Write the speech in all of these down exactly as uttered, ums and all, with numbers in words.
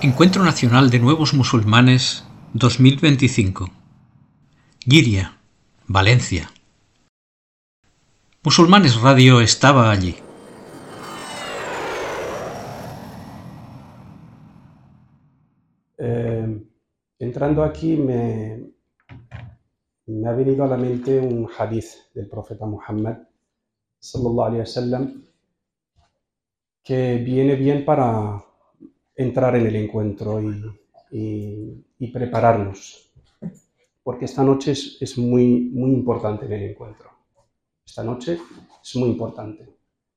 Encuentro Nacional de Nuevos Musulmanes dos mil veinticinco. Giria, Valencia. Musulmanes Radio estaba allí. Eh, entrando aquí me, me ha venido a la mente un hadith del profeta Muhammad sallallahu alaihi wasallam que viene bien para entrar en el encuentro y, y, y prepararnos, porque esta noche es, es muy, muy importante en el encuentro. Esta noche es muy importante.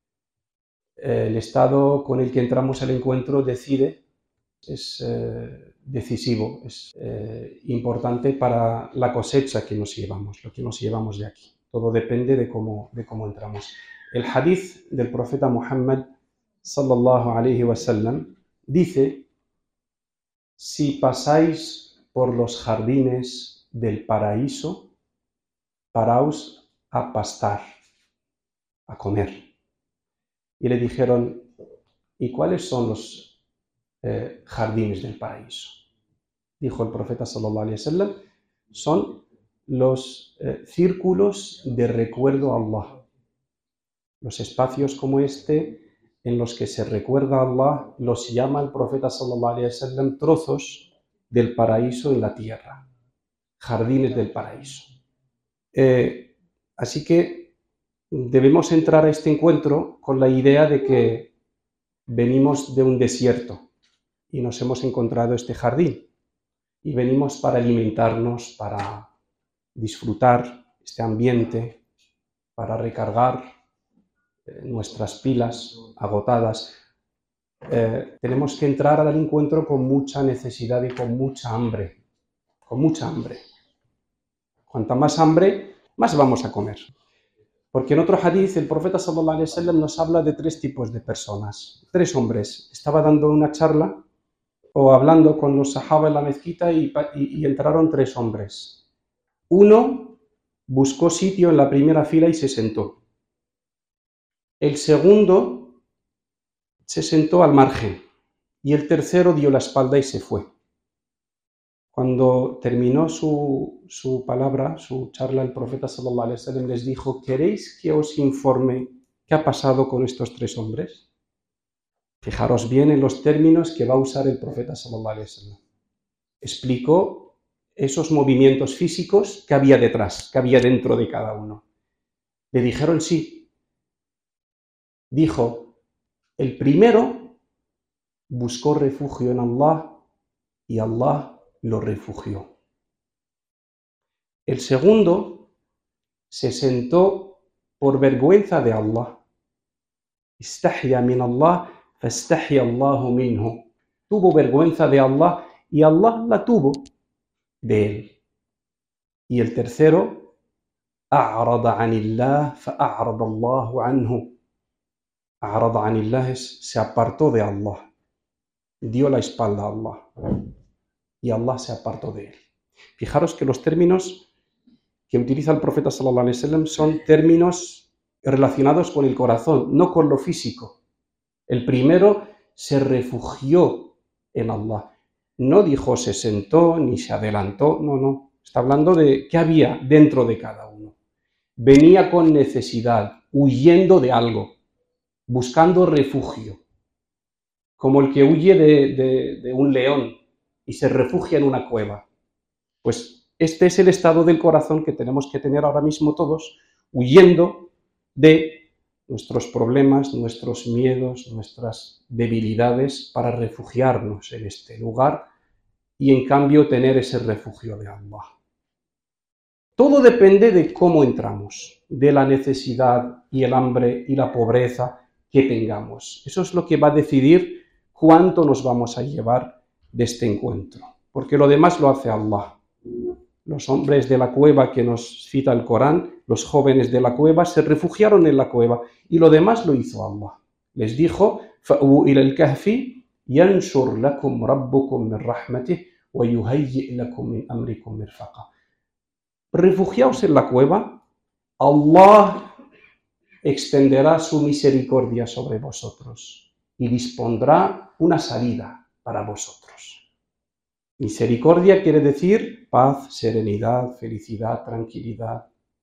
El estado con el que entramos al encuentro decide, es eh, decisivo, es eh, importante para la cosecha que nos llevamos, lo que nos llevamos de aquí. Todo depende de cómo, de cómo entramos. El hadith del profeta Muhammad sallallahu alaihi wasallam dice: si pasáis por los jardines del paraíso, paraos a pastar, a comer. Y le dijeron: ¿y cuáles son los eh, jardines del paraíso? Dijo el profeta sallallahu alaihi wasallam: son los eh, círculos de recuerdo a Allah. Los espacios como este en los que se recuerda a Allah los llama el profeta sallallahu alaihi wasallam trozos del paraíso en la tierra, jardines del paraíso. Eh, así que debemos entrar a este encuentro con la idea de que venimos de un desierto y nos hemos encontrado este jardín y venimos para alimentarnos, para disfrutar este ambiente, para recargar eh, nuestras pilas agotadas. Eh, tenemos que entrar al encuentro con mucha necesidad y con mucha hambre, con mucha hambre. Cuanta más hambre, más vamos a comer. Porque en otro hadith el profeta sallallahu alaihi wasallam nos habla de tres tipos de personas, tres hombres. Estaba dando una charla o hablando con los sahaba en la mezquita y, y, y entraron tres hombres. Uno buscó sitio en la primera fila y se sentó. El segundo se sentó al margen y el tercero dio la espalda y se fue. Cuando terminó su, su palabra, su charla, el profeta sallallahu alaihi wasallam les dijo: ¿queréis que os informe qué ha pasado con estos tres hombres? Fijaros bien en los términos que va a usar el profeta sallallahu alaihi wasallam. Explicó esos movimientos físicos que había detrás, que había dentro de cada uno. Le dijeron sí. Dijo: el primero buscó refugio en Allah y Allah lo refugió. El segundo se sentó por vergüenza de Allah. Istahya min Allah, fastahya Allahu minhu. Tuvo vergüenza de Allah y Allah la tuvo de él. Y el tercero, a'rada anillah, fa'a'rada Allahu anhu. A'rada anillah es se apartó de Allah, dio la espalda a Allah y Allah se apartó de él. Fijaros que los términos que utiliza el profeta sallallahu alaihi wasallam son términos relacionados con el corazón, no con lo físico. El primero se refugió en Allah. No dijo se sentó ni se adelantó, no, no. Está hablando de qué había dentro de cada uno. Venía con necesidad, huyendo de algo, buscando refugio, como el que huye de, de, de un león y se refugia en una cueva. Pues este es el estado del corazón que tenemos que tener ahora mismo todos, huyendo de nuestros problemas, nuestros miedos, nuestras debilidades, para refugiarnos en este lugar y en cambio tener ese refugio de Allah. Todo depende de cómo entramos, de la necesidad y el hambre y la pobreza que tengamos. Eso es lo que va a decidir cuánto nos vamos a llevar de este encuentro, porque lo demás lo hace Allah. Los hombres de la cueva que nos cita el Corán, los jóvenes de la cueva, se refugiaron en la cueva y lo demás lo hizo Allah. Les dijo: fa'u ila al-kahfi yanshur lakum rabbukum min rahmatih wa yuhayyi' lakum min amrikum mirfaqa. Refugiaos en la cueva, Allah extenderá su misericordia sobre vosotros y dispondrá una salida para vosotros. Misericordia quiere decir paz, serenidad, felicidad, tranquilidad.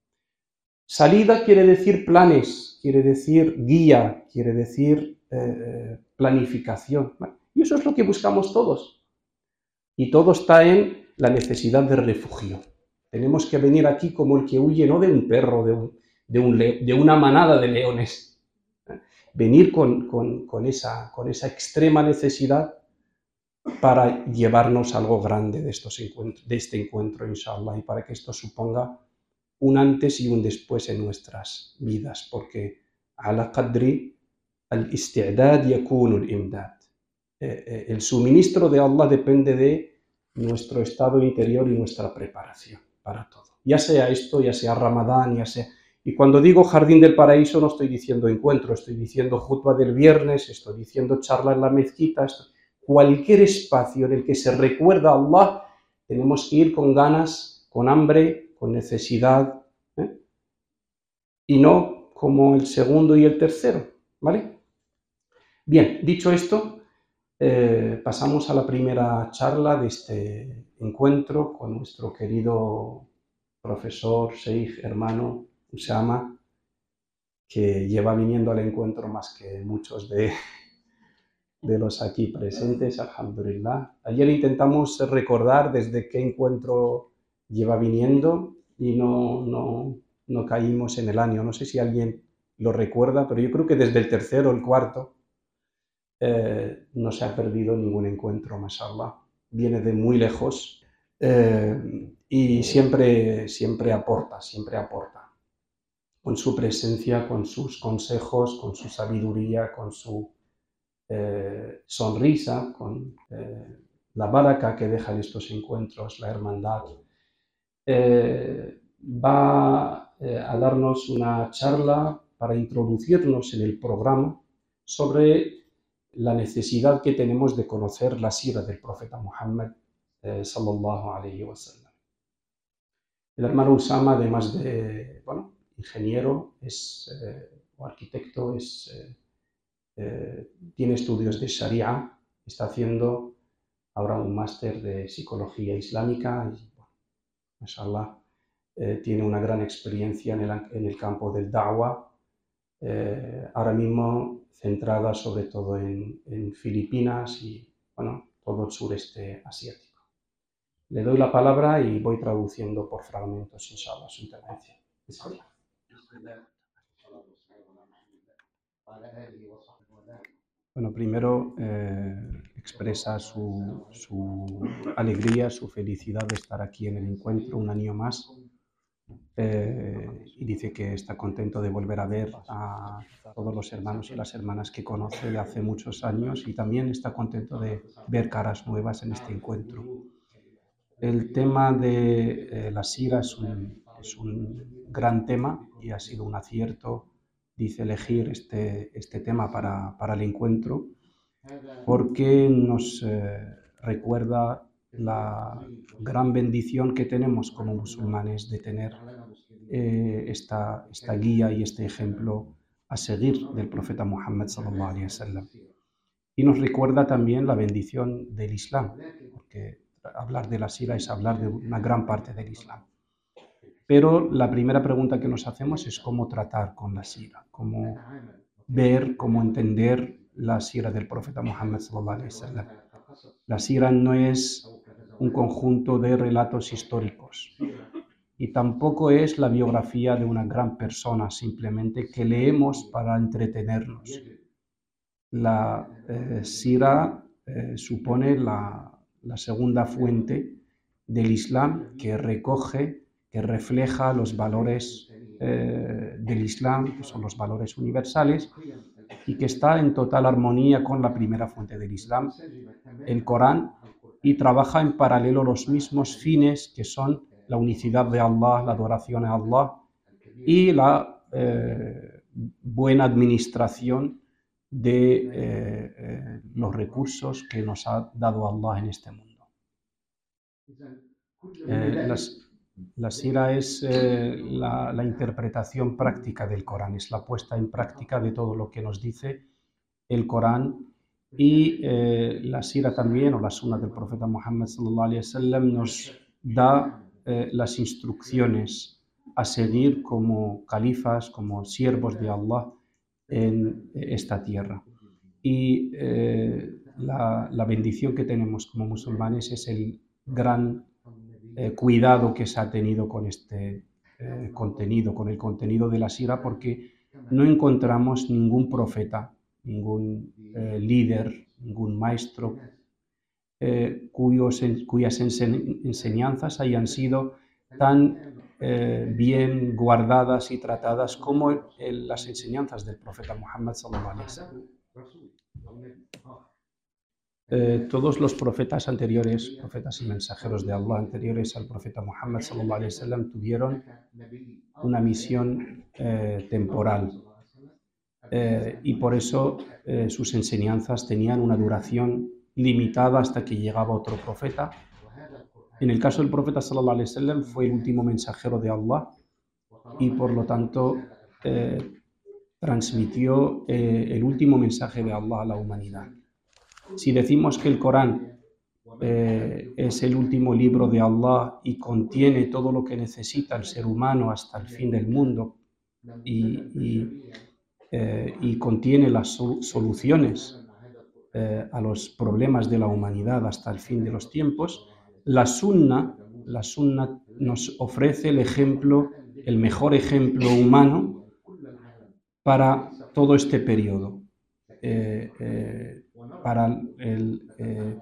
Salida quiere decir planes, quiere decir guía, quiere decir eh, planificación. Y eso es lo que buscamos todos. Y todo está en la necesidad de refugio. Tenemos que venir aquí como el que huye, no de un perro, de, un, de, un le, de una manada de leones. Venir con, con, con, esa, con esa extrema necesidad para llevarnos algo grande de, estos encuentros, de este encuentro, inshallah, y para que esto suponga un antes y un después en nuestras vidas, porque ala qadri al-isti'dad yakunu al-imdad. El suministro de Allah depende de nuestro estado interior y nuestra preparación para todo. Ya sea esto, ya sea Ramadán, ya sea... Y cuando digo jardín del paraíso no estoy diciendo encuentro, estoy diciendo jutba del viernes, estoy diciendo charla en la mezquita, estoy... cualquier espacio en el que se recuerda a Allah, tenemos que ir con ganas, con hambre, con necesidad, ¿eh? Y no como el segundo y el tercero, ¿vale? Bien, dicho esto, eh, pasamos a la primera charla de este encuentro con nuestro querido profesor, sheikh, hermano, Usama, que lleva viniendo al encuentro más que muchos de, de los aquí presentes, alhamdulillah. Ayer intentamos recordar desde qué encuentro lleva viniendo y no, no, no caímos en el año. No sé si alguien lo recuerda, pero yo creo que desde el tercero o el cuarto eh, no se ha perdido ningún encuentro, mashallah. Viene de muy lejos eh, y siempre, siempre aporta, siempre aporta. Con su presencia, con sus consejos, con su sabiduría, con su eh, sonrisa, con eh, la baraka que dejan estos encuentros, la hermandad. Eh, va eh, a darnos una charla para introducirnos en el programa sobre la necesidad que tenemos de conocer la sira del profeta Muhammad eh, sallallahu alayhi wa sallam. El hermano Usama, además de, bueno, ingeniero, es, eh, o arquitecto, es, eh, eh, tiene estudios de Sharia, está haciendo ahora un máster de psicología islámica y, bueno, mashallah, eh, tiene una gran experiencia en el, en el campo del da'wah, eh, ahora mismo centrada sobre todo en, en Filipinas y, bueno, todo el sureste asiático. Le doy la palabra y voy traduciendo por fragmentos, inshallah, su intervención. Bueno, primero eh, expresa su, su alegría, su felicidad de estar aquí en el encuentro un año más eh, y dice que está contento de volver a ver a todos los hermanos y las hermanas que conoce de hace muchos años y también está contento de ver caras nuevas en este encuentro. El tema de eh, la sira es un, es un gran tema y ha sido un acierto, dice, elegir este, este tema para, para el encuentro porque nos eh, recuerda la gran bendición que tenemos como musulmanes de tener eh, esta, esta guía y este ejemplo a seguir del profeta Muhammad sallallahu alaihi wasallam. Y nos recuerda también la bendición del Islam, porque hablar de la sira es hablar de una gran parte del Islam. Pero la primera pregunta que nos hacemos es cómo tratar con la sira, cómo ver, cómo entender la sira del profeta Muhammad sallallahu alaihi wasallam. La sira no es un conjunto de relatos históricos y tampoco es la biografía de una gran persona simplemente que leemos para entretenernos. La eh, sira eh, supone la, la segunda fuente del Islam que recoge, que refleja los valores eh, del Islam, que son los valores universales, y que está en total armonía con la primera fuente del Islam, el Corán, y trabaja en paralelo los mismos fines que son la unicidad de Allah, la adoración a Allah y la eh, buena administración de eh, eh, los recursos que nos ha dado Allah en este mundo. Eh, las, la sira es eh, la, la interpretación práctica del Corán, es la puesta en práctica de todo lo que nos dice el Corán Y eh, la sira también, o la sunna del profeta Muhammad sallallahu alaihi wasallam, nos da eh, las instrucciones a seguir como califas, como siervos de Allah en esta tierra. Y eh, la, la bendición que tenemos como musulmanes es el gran eh, cuidado que se ha tenido con este eh, contenido, con el contenido de la sira, porque no encontramos ningún profeta, ningún eh, líder, ningún maestro eh, cuyos, cuyas enseñanzas hayan sido tan eh, bien guardadas y tratadas como el, las enseñanzas del profeta Muhammad sallallahu alaihi wasallam. Eh, todos los profetas anteriores, profetas y mensajeros de Allah anteriores al profeta Muhammad sallallahu alaihi wasallam, tuvieron una misión eh, temporal eh, y por eso eh, sus enseñanzas tenían una duración limitada hasta que llegaba otro profeta. En el caso del profeta sallallahu alaihi wasallam fue el último mensajero de Allah y por lo tanto eh, transmitió eh, el último mensaje de Allah a la humanidad. Si decimos que el Corán eh, es el último libro de Allah y contiene todo lo que necesita el ser humano hasta el fin del mundo y, y, eh, y contiene las soluciones eh, a los problemas de la humanidad hasta el fin de los tiempos, la sunna, la sunna nos ofrece el ejemplo, el mejor ejemplo humano para todo este periodo. Eh, eh, para el, eh,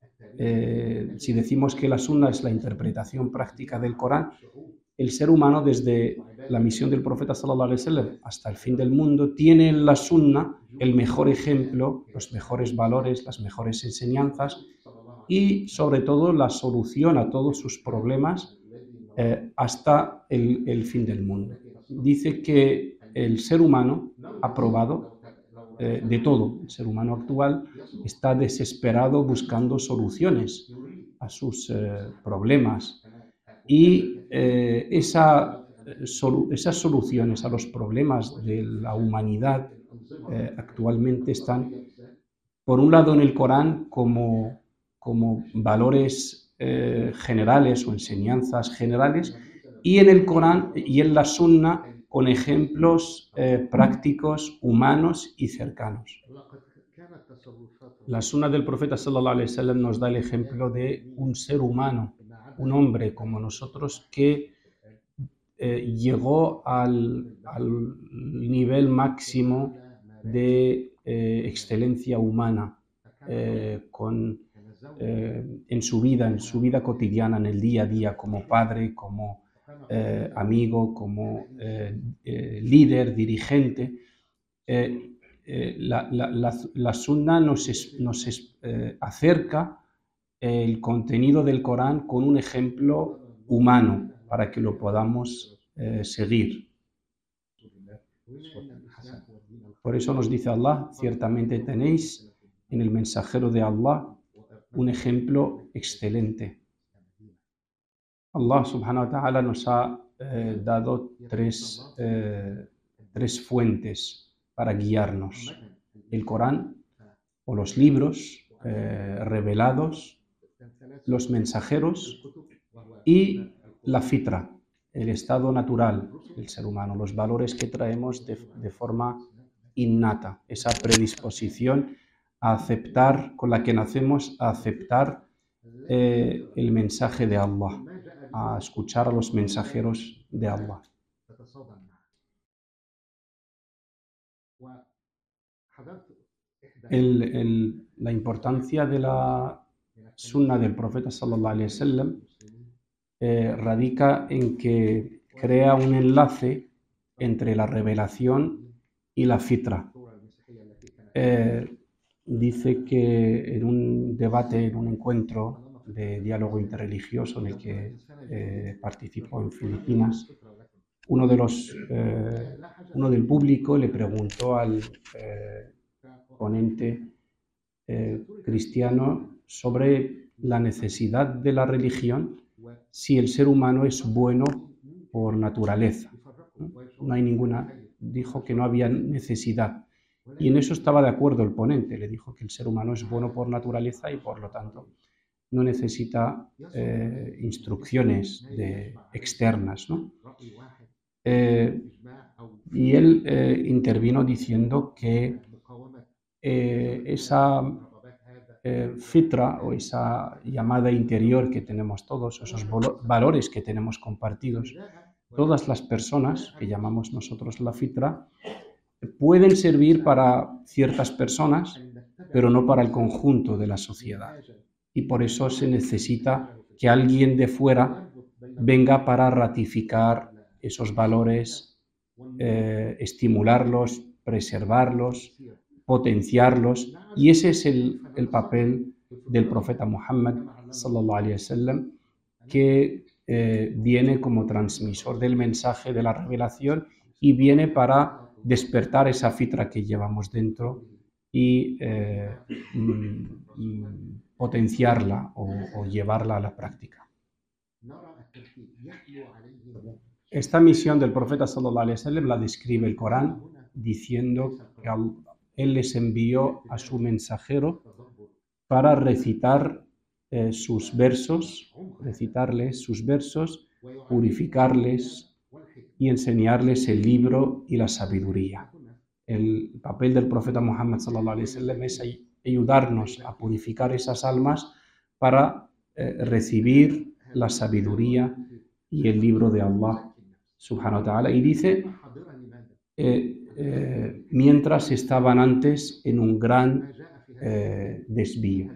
eh, si decimos que la sunna es la interpretación práctica del Corán, el ser humano desde la misión del profeta sallallahu alaihi wasallam hasta el fin del mundo tiene en la sunna el mejor ejemplo, los mejores valores, las mejores enseñanzas y sobre todo la solución a todos sus problemas eh, hasta el, el fin del mundo. Dice que el ser humano ha probado eh, de todo. El ser humano actual está desesperado buscando soluciones a sus eh, problemas y eh, esa, solu esas soluciones a los problemas de la humanidad eh, actualmente están, por un lado, en el Corán como, como valores eh, generales o enseñanzas generales, y en el Corán y en la Sunna con ejemplos eh, prácticos, humanos y cercanos. La Sunna del profeta sallallahu alaihi wasallam nos da el ejemplo de un ser humano, un hombre como nosotros que eh, llegó al, al nivel máximo de eh, excelencia humana eh, con, eh, en su vida, en su vida cotidiana, en el día a día, como padre, como eh, amigo, como eh, eh, líder, dirigente. Eh, eh, la, la, la, la Sunna nos, es, nos es, eh, acerca el contenido del Corán con un ejemplo humano para que lo podamos eh, seguir. Por eso nos dice Allah, ciertamente tenéis en el mensajero de Allah un ejemplo excelente. Allah subhanahu wa ta'ala nos ha eh, dado tres, eh, tres fuentes para guiarnos. El Corán o los libros eh, revelados, los mensajeros y la fitra, el estado natural del ser humano, los valores que traemos de, de forma innata, esa predisposición a aceptar, con la que nacemos, a aceptar eh, el mensaje de Allah, a escuchar a los mensajeros de Allah. El, el, la importancia de la sunna del profeta sallallahu alaihi wasallam eh, radica en que crea un enlace entre la revelación y la fitra. Eh, dice que en un debate, en un encuentro de diálogo interreligioso en el que eh, participó en Filipinas, uno, de los, eh, uno del público le preguntó al eh, ponente eh, cristiano sobre la necesidad de la religión si el ser humano es bueno por naturaleza. No hay ninguna, dijo que no había necesidad. Y en eso estaba de acuerdo el ponente, le dijo que el ser humano es bueno por naturaleza y por lo tanto no necesita eh, instrucciones de, externas, ¿no? Eh, y él eh, intervino diciendo que eh, esa eh, fitra o esa llamada interior que tenemos todos, esos valores que tenemos compartidos, todas las personas que llamamos nosotros la fitra, pueden servir para ciertas personas, pero no para el conjunto de la sociedad. Y por eso se necesita que alguien de fuera venga para ratificar esos valores, eh, estimularlos, preservarlos, potenciarlos. Y ese es el, el papel del profeta Muhammad sallallahu alaihi wasallam, que eh, viene como transmisor del mensaje de la revelación y viene para despertar esa fitra que llevamos dentro y eh, mm, potenciarla o, o llevarla a la práctica. Esta misión del profeta sallallahu alaihi wasallam la describe el Corán diciendo que él les envió a su mensajero para recitar eh, sus versos, recitarles sus versos, purificarles y enseñarles el libro y la sabiduría. El papel del profeta Muhammad sallallahu alaihi wasallam es ayudarnos a purificar esas almas para eh, recibir la sabiduría y el libro de Allah subhanahu wa ta'ala. Y dice, eh, eh, mientras estaban antes en un gran eh, desvío.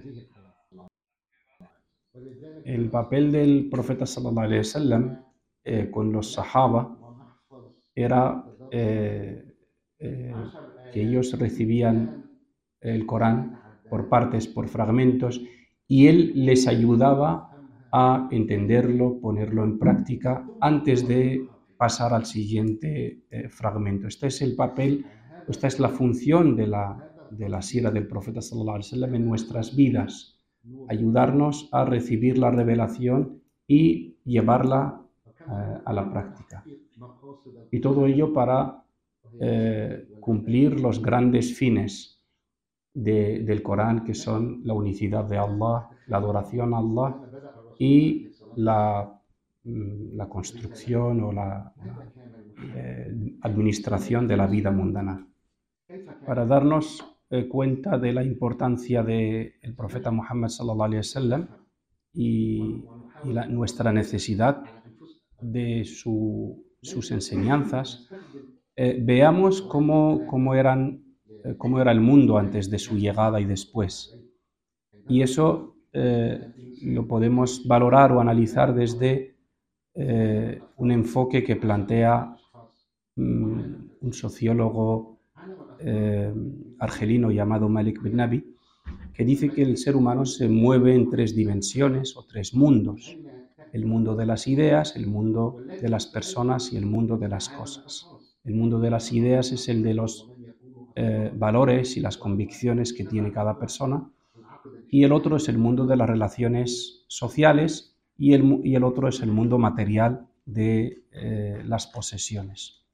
El papel del profeta sallallahu alaihi wasallam eh, con los sahaba era eh, eh, que ellos recibían el Corán por partes, por fragmentos, y él les ayudaba a entenderlo, ponerlo en práctica antes de pasar al siguiente eh, fragmento. Este es el papel, esta es la función de la, de la sira del profeta sallallahu alaihi wasallam en nuestras vidas, ayudarnos a recibir la revelación y llevarla eh, a la práctica. Y todo ello para eh, cumplir los grandes fines de, del Corán, que son la unicidad de Allah, la adoración a Allah y la, la construcción o la, la eh, administración de la vida mundana. Para darnos eh, cuenta de la importancia del profeta Muhammad sallallahu alaihi wasallam y, y la, nuestra necesidad de su, sus enseñanzas, eh, veamos cómo, cómo, eran, eh, cómo era el mundo antes de su llegada y después. Y eso eh, lo podemos valorar o analizar desde eh, un enfoque que plantea um, un sociólogo eh, argelino llamado Malik bin Nabi, que dice que el ser humano se mueve en tres dimensiones o tres mundos: el mundo de las ideas, el mundo de las personas y el mundo de las cosas. El mundo de las ideas es el de los eh, valores y las convicciones que tiene cada persona, y el otro es el mundo de las relaciones sociales y el, y el otro es el mundo material de eh, las posesiones.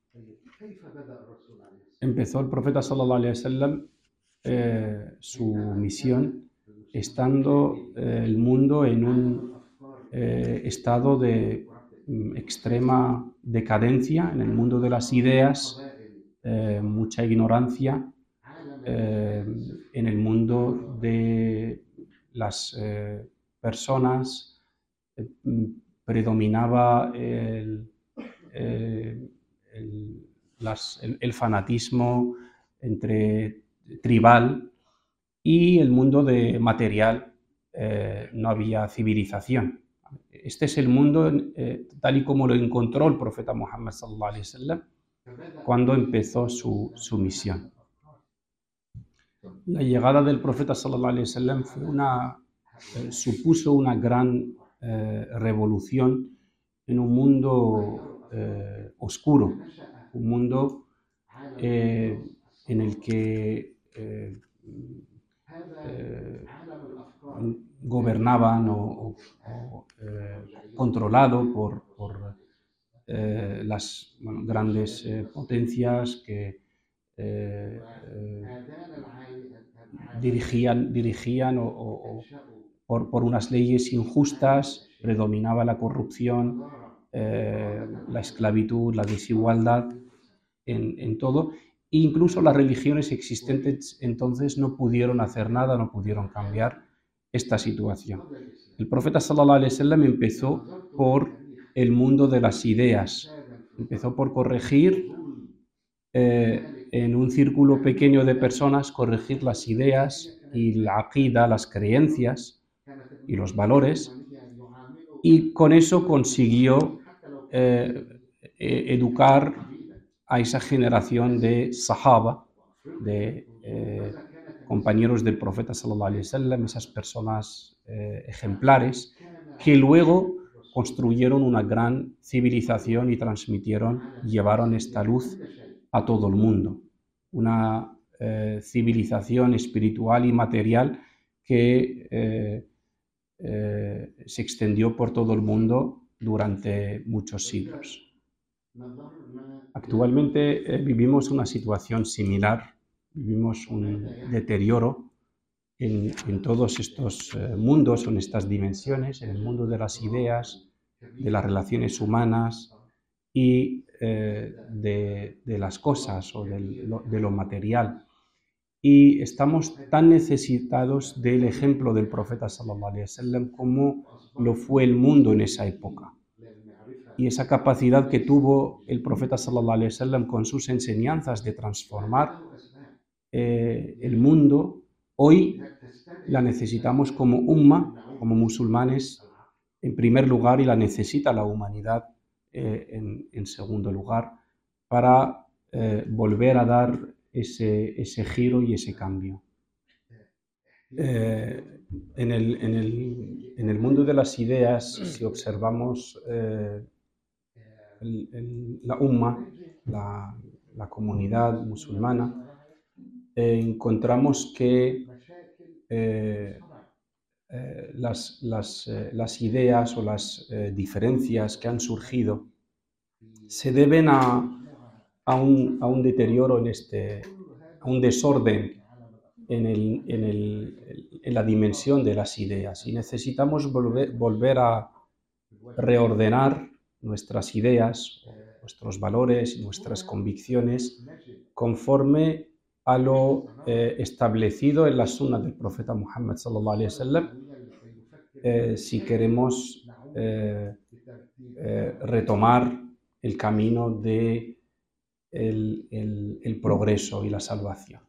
Empezó el profeta sallallahu alaihi wasallam eh, su misión estando eh, el mundo en un eh, estado de mm, extrema decadencia, en el mundo de las ideas, eh, mucha ignorancia, eh, en el mundo de las eh, personas eh, predominaba el, eh, el, las, el, el fanatismo entre tribal, y el mundo de material, eh, no había civilización. Este es el mundo eh, tal y como lo encontró el profeta Muhammad sallallahu alaihi wasallam cuando empezó su, su misión. La llegada del profeta sallallahu alaihi wasallam fue una, eh, supuso una gran eh, revolución en un mundo eh, oscuro, un mundo eh, en el que eh, eh, gobernaban o, o, o eh, controlado por, por eh, las bueno, grandes eh, potencias que eh, eh, dirigían, dirigían o, o, o por, por unas leyes injustas, predominaba la corrupción, eh, la esclavitud, la desigualdad en, en todo. E incluso las religiones existentes entonces no pudieron hacer nada, no pudieron cambiar esta situación. El profeta sallallahu alaihi wasallam empezó por el mundo de las ideas, empezó por corregir eh, en un círculo pequeño de personas, corregir las ideas y la aqida, las creencias y los valores, y con eso consiguió eh, educar a esa generación de sahaba, de eh, compañeros del profeta sallallahu alaihi wasallam, esas personas eh, ejemplares, que luego construyeron una gran civilización y transmitieron, llevaron esta luz a todo el mundo. Una eh, civilización espiritual y material que eh, eh, se extendió por todo el mundo durante muchos siglos. Actualmente eh, vivimos una situación similar, vivimos un deterioro en, en todos estos eh, mundos, en estas dimensiones, en el mundo de las ideas, de las relaciones humanas y eh, de, de las cosas o del, lo, de lo material. Y estamos tan necesitados del ejemplo del profeta sallallahu alaihi wasallam como lo fue el mundo en esa época. Y esa capacidad que tuvo el profeta sallallahu alaihi wasallam con sus enseñanzas de transformar eh, el mundo, hoy la necesitamos como umma, como musulmanes, en primer lugar, y la necesita la humanidad eh, en, en segundo lugar, para eh, volver a dar ese, ese giro y ese cambio. Eh, en, el, en, el, en el mundo de las ideas, si observamos eh, el, el, la umma, la, la comunidad musulmana, eh, encontramos que eh, eh, las, las, eh, las ideas o las eh, diferencias que han surgido se deben a, a, un, a un deterioro en este, a un desorden en, el, en, el, en la dimensión de las ideas, y necesitamos volver, volver a reordenar nuestras ideas, nuestros valores, nuestras convicciones conforme a lo eh, establecido en la sunna del profeta Muhammad sallallahu alaihi wasallam, eh, si queremos eh, eh, retomar el camino de el, el, el progreso y la salvación.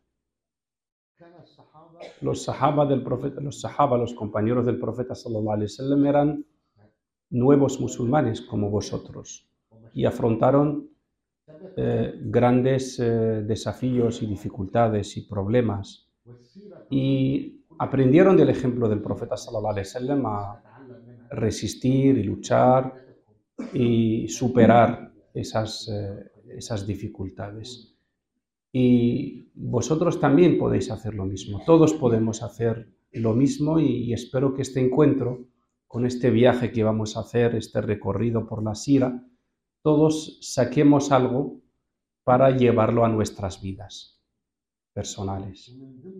Los sahaba del profeta, los sahaba, los compañeros del profeta sallallahu alaihi wasallam, eran nuevos musulmanes como vosotros y afrontaron eh, grandes eh, desafíos y dificultades y problemas, y aprendieron del ejemplo del profeta sallallahu alaihi wasallam a resistir y luchar y superar esas, eh, esas dificultades. Y vosotros también podéis hacer lo mismo, todos podemos hacer lo mismo, y espero que este encuentro, con este viaje que vamos a hacer, este recorrido por la Sira, todos saquemos algo para llevarlo a nuestras vidas personales.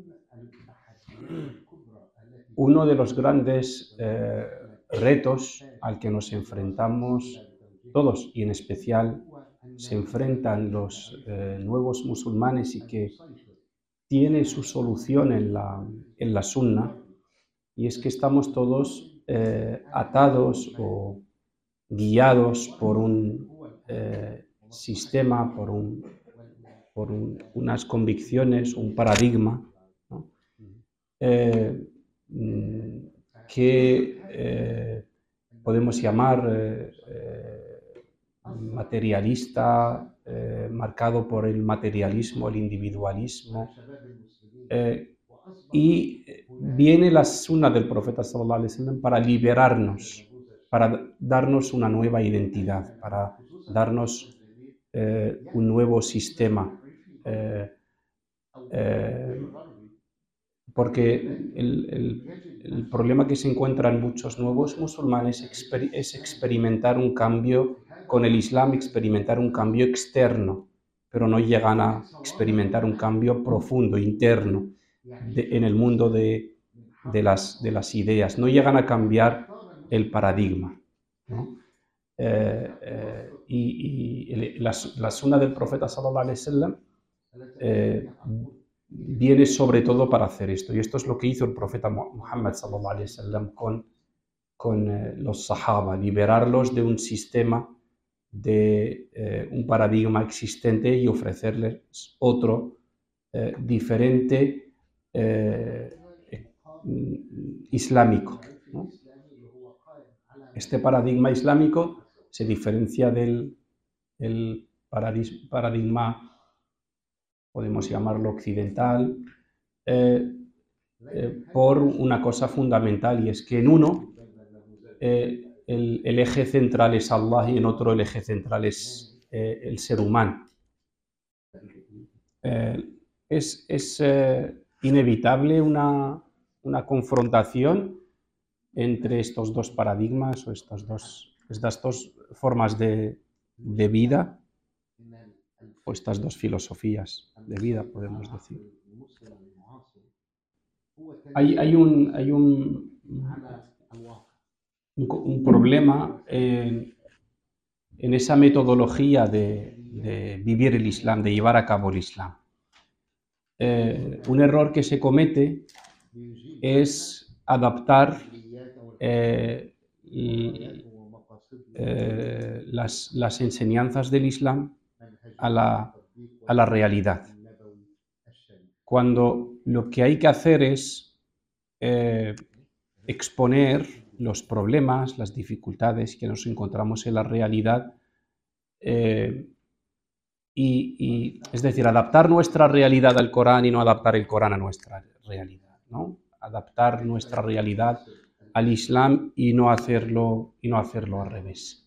Uno de los grandes eh, retos al que nos enfrentamos todos, y en especial se enfrentan los eh, nuevos musulmanes, y que tiene su solución en la, en la sunna, y es que estamos todos eh, atados o guiados por un eh, sistema, por, un, por un, unas convicciones, un paradigma, ¿no? eh, que eh, podemos llamar eh, eh, materialista, eh, marcado por el materialismo, el individualismo, eh, y viene la sunna del profeta sallallahu alaihi wasallam para liberarnos, para darnos una nueva identidad, para darnos eh, un nuevo sistema, eh, eh, porque el, el, el problema que se encuentra en muchos nuevos musulmanes exper es experimentar un cambio con el Islam, experimentar un cambio externo, pero no llegan a experimentar un cambio profundo, interno, de, en el mundo de, de, las, de las ideas, no llegan a cambiar el paradigma, ¿no? Eh, eh, y, y la, la sunna del profeta sallallahu alaihi wasallam eh, viene sobre todo para hacer esto, y esto es lo que hizo el profeta Muhammad sallallahu alaihi wasallam con, con eh, los sahaba, liberarlos de un sistema, de eh, un paradigma existente y ofrecerles otro eh, diferente, eh, islámico, ¿no? Este paradigma islámico se diferencia del el paradigma, podemos llamarlo occidental, eh, eh, por una cosa fundamental, y es que en uno eh, el, el eje central es Allah y en otro el eje central es eh, el ser humano. Eh, es es eh, inevitable una, una confrontación entre estos dos paradigmas o estos dos, estas dos formas de, de vida, o estas dos filosofías de vida, podemos decir. Hay, hay, un, hay un, un, un problema en, en esa metodología de, de vivir el Islam, de llevar a cabo el Islam. Eh, un error que se comete es adaptar eh, y, eh, las, las enseñanzas del Islam a la, a la realidad, cuando lo que hay que hacer es eh, exponer los problemas, las dificultades que nos encontramos en la realidad, eh, y, y, es decir, adaptar nuestra realidad al Corán y no adaptar el Corán a nuestra realidad, ¿no? Adaptar nuestra realidad al Islam y no hacerlo, y no hacerlo al revés.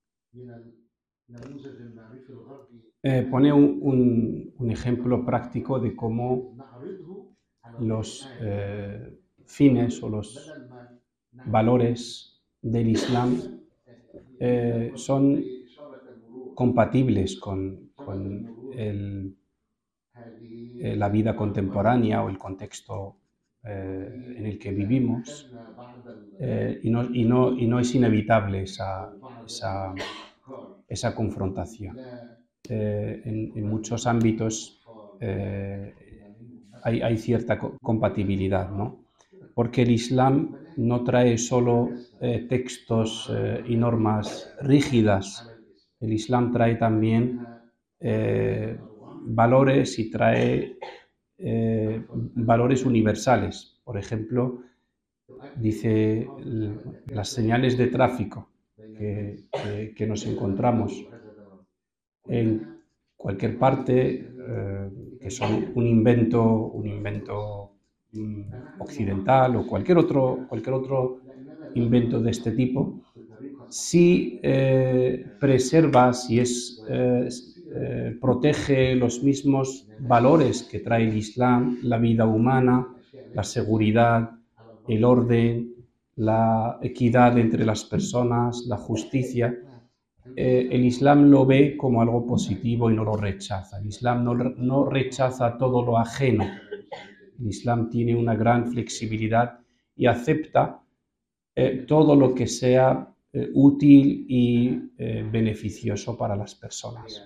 Eh, pone un, un, un ejemplo práctico de cómo los eh, fines o los valores del Islam eh, son compatibles con, con el, eh, la vida contemporánea o el contexto eh, en el que vivimos, eh, y, no, y, no, y no es inevitable esa, esa, esa confrontación. Eh, en, en muchos ámbitos eh, hay, hay cierta co compatibilidad, ¿no? Porque el Islam no trae solo eh, textos eh, y normas rígidas. El Islam trae también eh, valores y trae eh, valores universales. Por ejemplo, dice las señales de tráfico que, que, que nos encontramos en cualquier parte, eh, que son un invento, un invento mm, occidental o cualquier otro, cualquier otro invento de este tipo, si eh, preserva, si es, eh, eh, protege los mismos valores que trae el Islam, la vida humana, la seguridad, el orden, la equidad entre las personas, la justicia. Eh, el Islam lo ve como algo positivo y no lo rechaza. El Islam no, no rechaza todo lo ajeno. El Islam tiene una gran flexibilidad y acepta eh, todo lo que sea eh, útil y eh, beneficioso para las personas.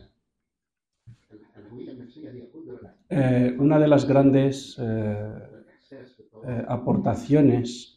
Eh, una de las grandes eh, eh, aportaciones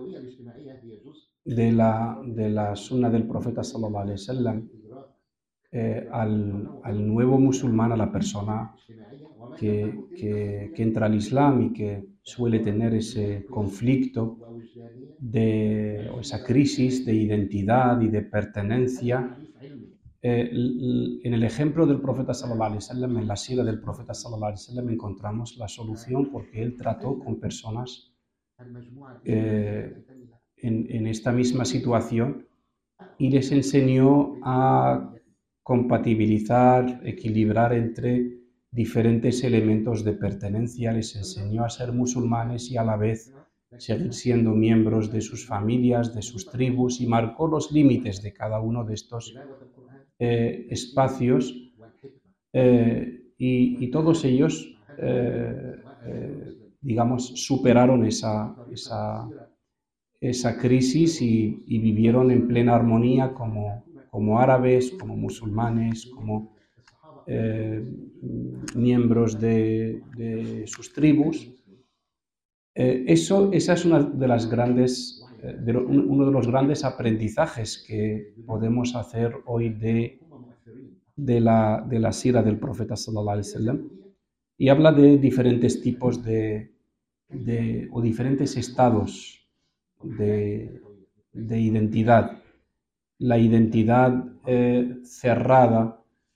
de la, de la sunna del profeta sallallahu alaihi wasallam eh, al, al nuevo musulmán, a la persona que, que, que entra al Islam y que suele tener ese conflicto de, o esa crisis de identidad y de pertenencia. Eh, en el ejemplo del profeta sallallahu alaihi wasallam, en la sira del profeta sallallahu alaihi wasallam, encontramos la solución, porque él trató con personas eh, en, en esta misma situación y les enseñó a compatibilizar, equilibrar entre diferentes elementos de pertenencia, les enseñó a ser musulmanes y a la vez seguir siendo miembros de sus familias, de sus tribus, y marcó los límites de cada uno de estos eh, espacios eh, y, y todos ellos, eh, eh, digamos, superaron esa, esa, esa crisis y, y vivieron en plena armonía como, como árabes, como musulmanes, como eh, miembros de, de sus tribus. Eh, eso, esa es una de las grandes, eh, de lo, uno de los grandes aprendizajes que podemos hacer hoy de, de, la, de la sira del profeta sallallahu alaihi wasallam, y habla de diferentes tipos de, de o diferentes estados de, de identidad. La identidad eh, cerrada,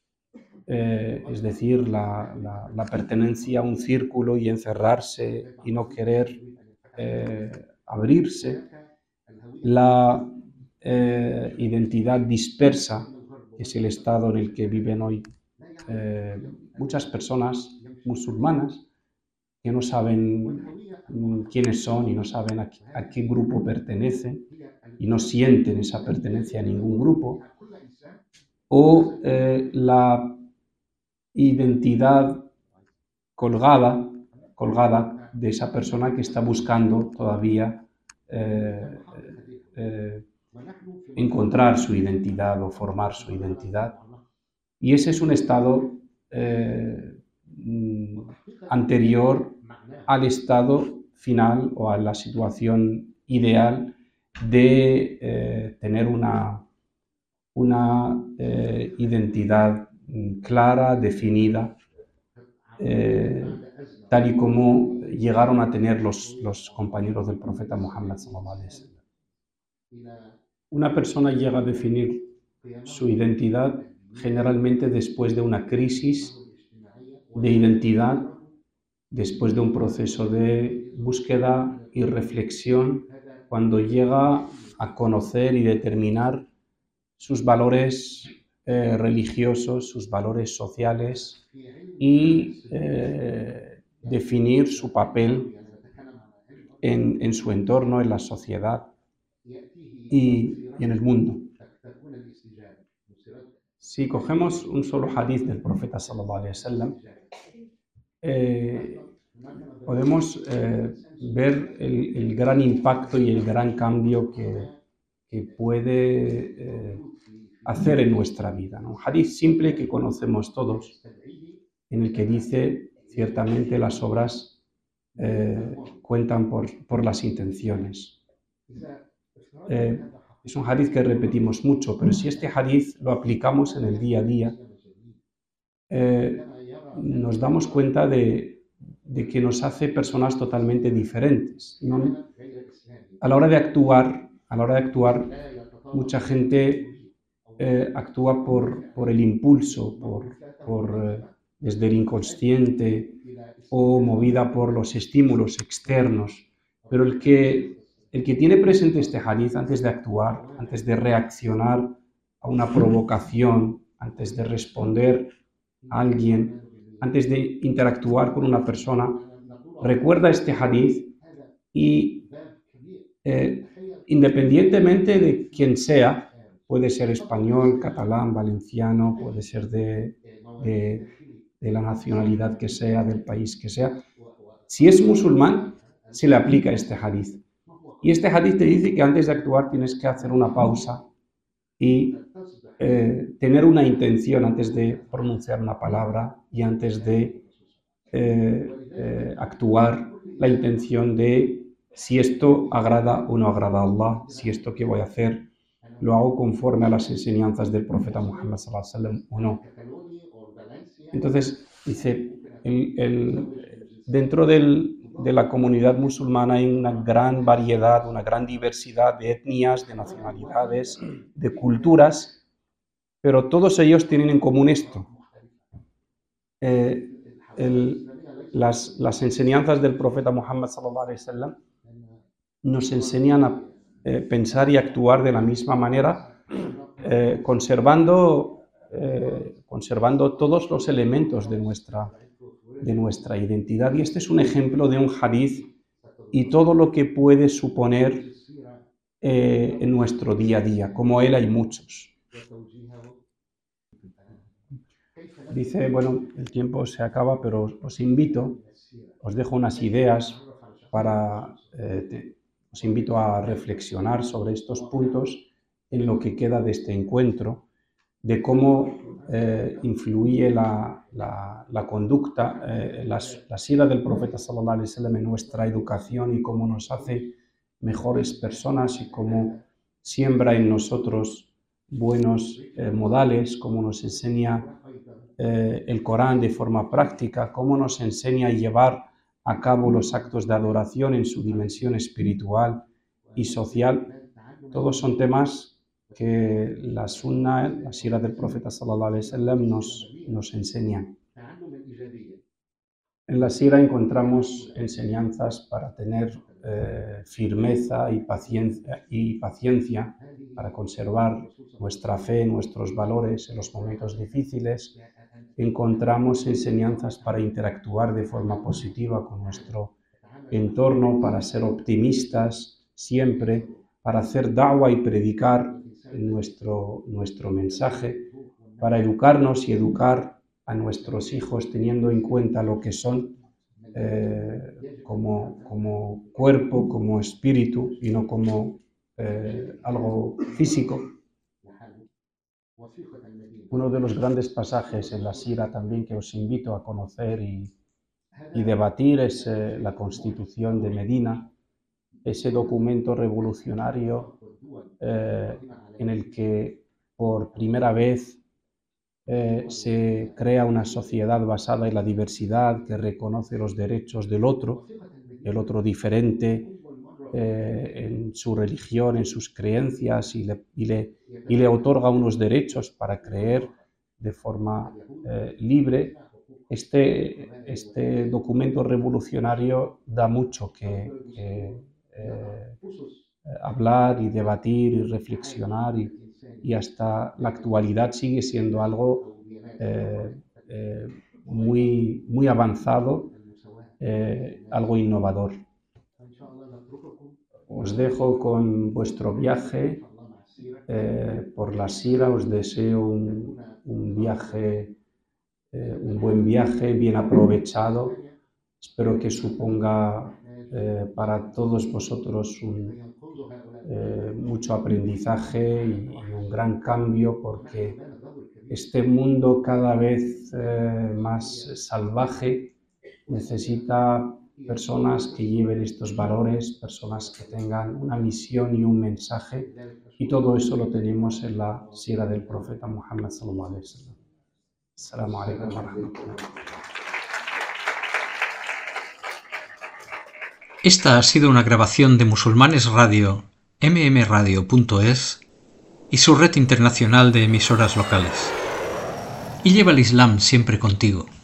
eh, es decir, la, la, la pertenencia a un círculo y encerrarse y no querer eh, abrirse. La eh, identidad dispersa, que es el estado en el que viven hoy eh, muchas personas musulmanas que no saben mm, quiénes son y no saben a qué, a qué grupo pertenecen y no sienten esa pertenencia a ningún grupo. O eh, la identidad colgada, colgada de esa persona que está buscando todavía eh, eh, encontrar su identidad o formar su identidad. Y ese es un estado eh, anterior al estado final o a la situación ideal de eh, tener una, una eh, identidad clara, definida, eh, tal y como llegaron a tener los, los compañeros del profeta Muhammad sallallahu alaihi wasallam. Una persona llega a definir su identidad generalmente después de una crisis de identidad, después de un proceso de búsqueda y reflexión, cuando llega a conocer y determinar sus valores eh, religiosos, sus valores sociales y eh, definir su papel en, en su entorno, en la sociedad y, y en el mundo. Si cogemos un solo hadith del profeta sallallahu alaihi wasallam, eh, podemos eh, ver el, el gran impacto y el gran cambio que, que puede eh, hacer en nuestra vida, ¿no? Un hadith simple que conocemos todos, en el que dice, ciertamente las obras eh, cuentan por, por las intenciones. Eh, es un hadith que repetimos mucho, pero si este hadith lo aplicamos en el día a día, eh, nos damos cuenta de, de que nos hace personas totalmente diferentes, ¿no? A la hora de actuar, a la hora de actuar, mucha gente eh, actúa por, por el impulso, por, por, eh, desde el inconsciente o movida por los estímulos externos. Pero el que, el que tiene presente este hadith antes de actuar, antes de reaccionar a una provocación, antes de responder a alguien, antes de interactuar con una persona, recuerda este hadith y eh, independientemente de quién sea, puede ser español, catalán, valenciano, puede ser de, de, de la nacionalidad que sea, del país que sea, si es musulmán, se le aplica este hadith. Y este hadith te dice que antes de actuar tienes que hacer una pausa y eh, tener una intención antes de pronunciar una palabra y antes de eh, eh, actuar, la intención de si esto agrada o no agrada a Allah, si esto que voy a hacer lo hago conforme a las enseñanzas del profeta Muhammad sallallahu alaihi wasallam o no. Entonces, dice, el, el, dentro del, de la comunidad musulmana hay una gran variedad, una gran diversidad de etnias, de nacionalidades, de culturas, pero todos ellos tienen en común esto. Eh, el, las, las enseñanzas del profeta Muhammad sallallahu alaihi wasallam nos enseñan a eh, pensar y actuar de la misma manera, eh, conservando, eh, conservando todos los elementos de nuestra, de nuestra identidad. Y este es un ejemplo de un hadith y todo lo que puede suponer eh, en nuestro día a día. Como él hay muchos. dice, bueno, el tiempo se acaba, pero os, os invito, os dejo unas ideas para, eh, te, os invito a reflexionar sobre estos puntos en lo que queda de este encuentro, de cómo eh, influye la, la, la conducta, eh, la, la sira del profeta sallallahu alaihi wasallam en nuestra educación y cómo nos hace mejores personas y cómo siembra en nosotros buenos eh, modales, cómo nos enseña eh, el Corán de forma práctica, cómo nos enseña a llevar a cabo los actos de adoración en su dimensión espiritual y social. Todos son temas que la sunna, la sira del profeta sallallahu alaihi wasallam nos, nos enseña. En la sira encontramos enseñanzas para tener eh, firmeza y paciencia, y paciencia para conservar nuestra fe, nuestros valores en los momentos difíciles. Encontramos enseñanzas para interactuar de forma positiva con nuestro entorno, para ser optimistas siempre, para hacer da'wah y predicar nuestro, nuestro mensaje, para educarnos y educar a nuestros hijos teniendo en cuenta lo que son eh, como, como cuerpo, como espíritu y no como eh, algo físico. Uno de los grandes pasajes en la sira también que os invito a conocer y, y debatir es eh, la Constitución de Medina, ese documento revolucionario eh, en el que por primera vez eh, se crea una sociedad basada en la diversidad que reconoce los derechos del otro, el otro diferente eh, en su religión, en sus creencias y le, y le, y le otorga unos derechos para creer de forma eh, libre. Este, este documento revolucionario da mucho que, que eh, hablar y debatir y reflexionar y, y hasta la actualidad sigue siendo algo eh, eh, muy, muy avanzado, eh, algo innovador. Os dejo con vuestro viaje eh, por la sira, os deseo un, un viaje, eh, un buen viaje, bien aprovechado. Espero que suponga eh, para todos vosotros un, eh, mucho aprendizaje y, y un gran cambio, porque este mundo cada vez eh, más salvaje necesita personas que lleven estos valores, personas que tengan una misión y un mensaje, y todo eso lo tenemos en la sira del profeta Muhammad sallallahu alaihi wasallam. Assalamu alaikum wa rahmatullah. Esta ha sido una grabación de Musulmanes Radio, eme eme radio punto es y su red internacional de emisoras locales. Y lleva el Islam siempre contigo.